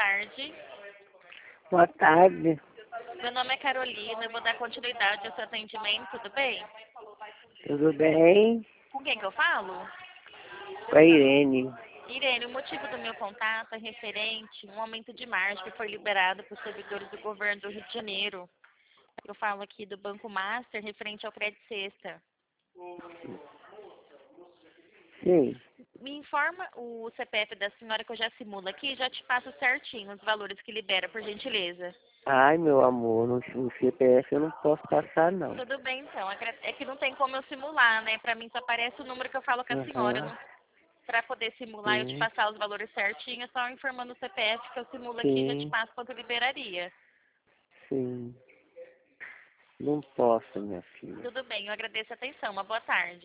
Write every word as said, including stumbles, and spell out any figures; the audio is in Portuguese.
tarde. Boa tarde. Meu nome é Carolina, eu vou dar continuidade ao seu atendimento, tudo bem? Tudo bem? Com quem que eu falo? Com a Irene. Irene, o motivo do meu contato é referente a um aumento de margem que foi liberado para os servidores do governo do Rio de Janeiro. Eu falo aqui do Banco Master, referente ao crédito sexta. Sim. Me informa o C P F da senhora que eu já simulo aqui e já te passo certinho os valores que libera, por gentileza. Ai, meu amor, no, no C P F eu não posso passar, não. Tudo bem, então. É que não tem como eu simular, né? Pra mim só aparece o número que eu falo com a senhora. Aham. Não... Pra poder simular e eu te Sim. passar os valores certinho, é só informando o C P F que eu simulo aqui e já te Sim. passo quanto liberaria. Sim. Não posso, minha filha. Tudo bem, eu agradeço a atenção. Uma boa tarde.